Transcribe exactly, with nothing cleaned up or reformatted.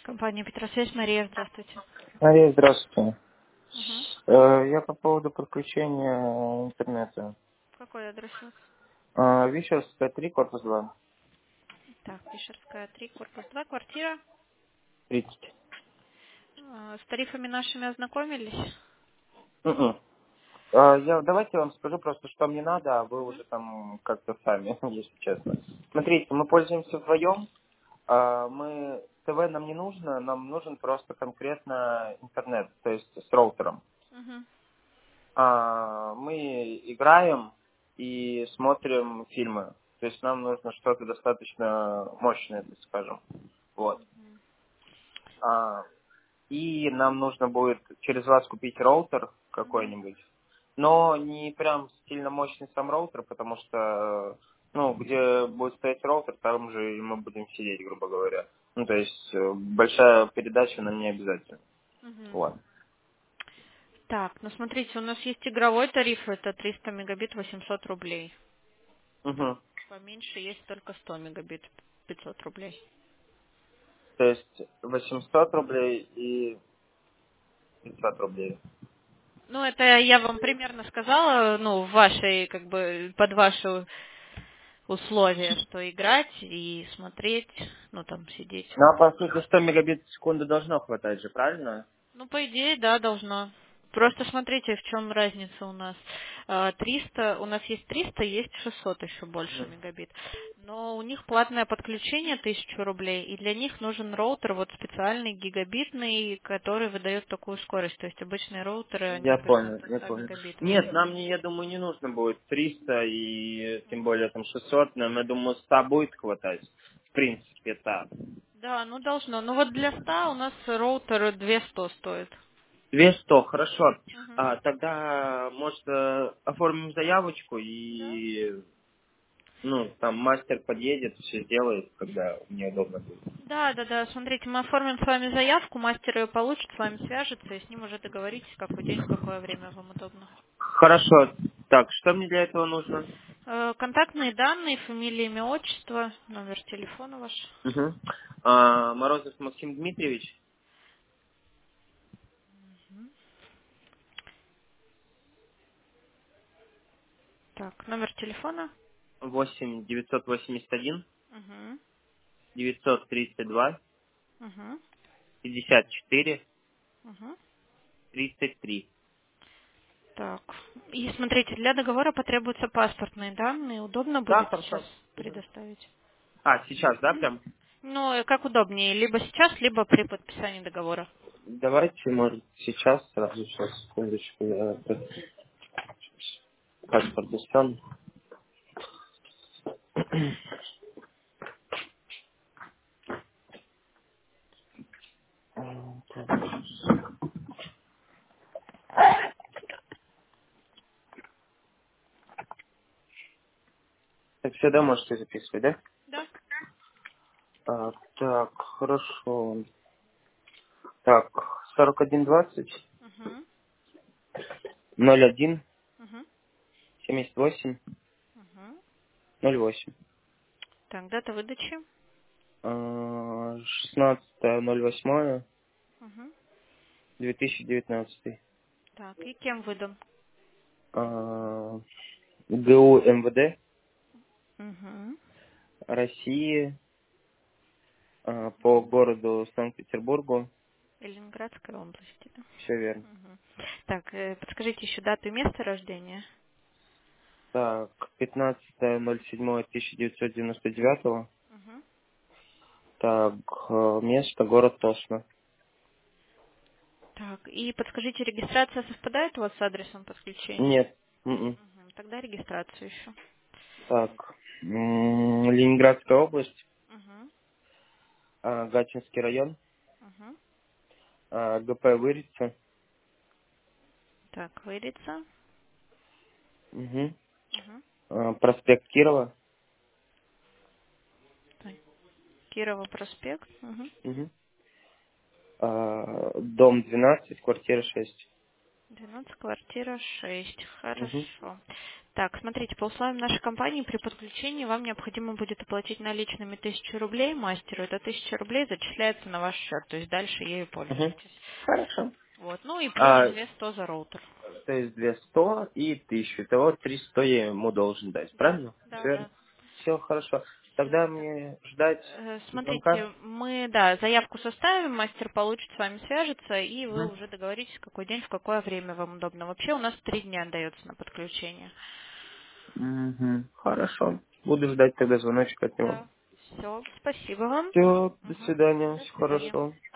Компания Петросвязь, Мария, здравствуйте. Мария, здравствуйте. Угу. Э, Я по поводу подключения интернета. Какой адрес у вас? Э, Вишерская, три, корпус два, Так, Пишерская, три, корпус два, квартира. тридцать. Э, С тарифами нашими ознакомились? Мгм. Э, Я, давайте я вам скажу просто, что мне надо, а вы Угу. уже там как-то сами, если честно. Смотрите, мы пользуемся вдвоем. э, Мы ТВ нам не нужно, нам нужен просто конкретно интернет, то есть с роутером. Угу. А, мы играем и смотрим фильмы. То есть нам нужно что-то достаточно мощное, так скажем. Вот. А, и нам нужно будет через вас купить роутер Угу. какой-нибудь. Но не прям сильно мощный сам роутер, потому что, ну, где будет стоять роутер, там же и мы будем сидеть, грубо говоря. Ну, то есть э, большая передача нам не обязательно. Угу. Вот. Так, ну смотрите, у нас есть игровой тариф, это триста мегабит, восемьсот рублей. Мгм. Поменьше есть только сто мегабит, пятьсот рублей. То есть восемьсот рублей и пятьсот рублей. Ну, это я вам примерно сказала, ну, в вашей, как бы, под ваши условия, что играть и смотреть, ну, там, сидеть. Ну, а по сути, сто мегабит в секунду должно хватать же, правильно? Ну, по идее, да, должно. Просто смотрите, в чем разница у нас. А, триста, у нас есть триста, есть шестьсот еще больше Мгм. мегабит. Но у них платное подключение тысячу рублей, и для них нужен роутер вот специальный, гигабитный, который выдает такую скорость. То есть обычные роутеры, они Я берут понял, до я ста понял. мегабитов. Нет, нам, не, я думаю, не нужно будет триста и тем более там шестьсот, нам, я думаю, ста будет хватать. В принципе, так. Да, ну должно. Ну вот для ста у нас роутер две сто стоит. Две сто, хорошо. Мгм. А, тогда, может, э, оформим заявочку Да. и, ну, там мастер подъедет, все сделает, когда мне удобно будет. Да, да, да. Смотрите, мы оформим с вами заявку, мастер ее получит, с вами свяжется, и с ним уже договоритесь, какой день, в какое время вам удобно. Хорошо. Так, что мне для этого нужно? Э, Контактные данные, фамилия, имя, отчество, номер телефона ваш. Угу. А, Морозов Максим Дмитриевич, Так, номер телефона. восемь девятьсот восемьдесят один Угу, девятьсот тридцать два угу, пятьдесят четыре угу. тридцать три. Так, и смотрите, для договора потребуются паспортные данные. Удобно Да, будет сейчас хорошо. Мгм. предоставить? А, сейчас, да, прям? Ну, э, как удобнее, либо сейчас, либо при подписании договора. Давайте, может, сейчас, сразу, сейчас, секундочку, я это, паспорт достану. Так, все, да, можете записывать, да? Да. А, так, хорошо. Так, сорок один двадцать Угу, ноль один угу, семьдесят восемь угу. ноль восемь. Так, дата выдачи. А, шестнадцатое ноль восьмое Угу. две тысячи девятнадцатый. Так, и кем выдан? А, ГУ МВД Угу. России а, по городу Санкт-Петербургу. Ленинградской области, да? Все верно. Мгм. Так, э, подскажите еще дату и место рождения. Так, пятнадцатое ноль седьмое тысяча девятьсот девяносто девятого. Мгм. Так, э, место, город Тосно. Так, и подскажите, регистрация совпадает у вас с адресом подключения? Нет. М-м. Мгм. Тогда регистрацию еще. Так, м, Ленинградская область, Угу. а, Гатчинский район, Угу. а, ГП Вырица. Так, вырится. Мгм. Угу. А, проспект Кирова. Так, Кирова проспект. Угу. Мгм. А, дом двенадцать, квартира шесть. двенадцать, квартира шесть. Мгм. Хорошо. Так, смотрите, по условиям нашей компании при подключении вам необходимо будет оплатить наличными тысячу рублей мастеру. Эта тысяча рублей зачисляется на ваш счет, то есть дальше ею Угу. пользуетесь. Хорошо. Вот, ну и плюс А, две сто за роутер. то есть две сто и тысячу. Итого триста я ему должен дать, Да, правильно? да, Все верно? да. Все хорошо. Все. Тогда мне ждать звонка? Смотрите, мы, да, заявку составим, мастер получит, с вами свяжется, и вы Угу. уже договоритесь, в какой день, в какое время вам удобно. Вообще у нас три дня дается на подключение. Угу. Хорошо. Буду ждать тогда звоночка от него. Да. Все, спасибо вам. Все, до Мгм. свидания, До всего свидания. хорошего.